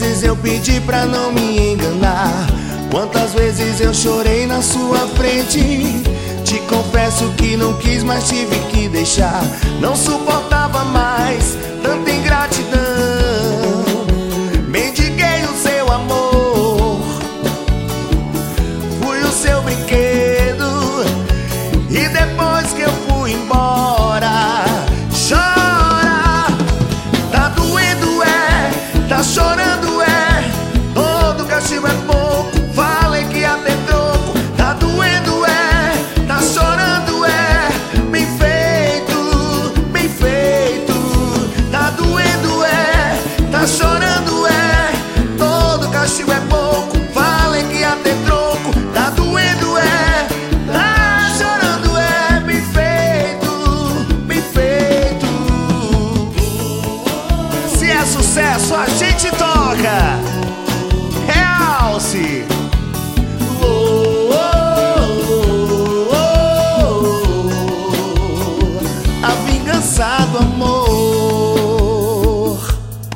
vezes eu pedi pra não me enganar? Quantas vezes eu chorei na sua frente? Te confesso que não quis, mas tive que deixar. Não suportava mais tanta ingratidão. Mendiguei o seu amor, fui o seu brinquedo, e depois que eu fui embora, chora. Tá doendo, tá chorando, todo castigo é pouco. Falei que ia ter troco. Tá doendo, tá chorando, bem feito, bem feito. Tá doendo, tá chorando, todo castigo é pouco. Falei que ia ter troco. Tá doendo, tá chorando, bem feito, bem feito. Se é sucesso, a gente toca. Realce.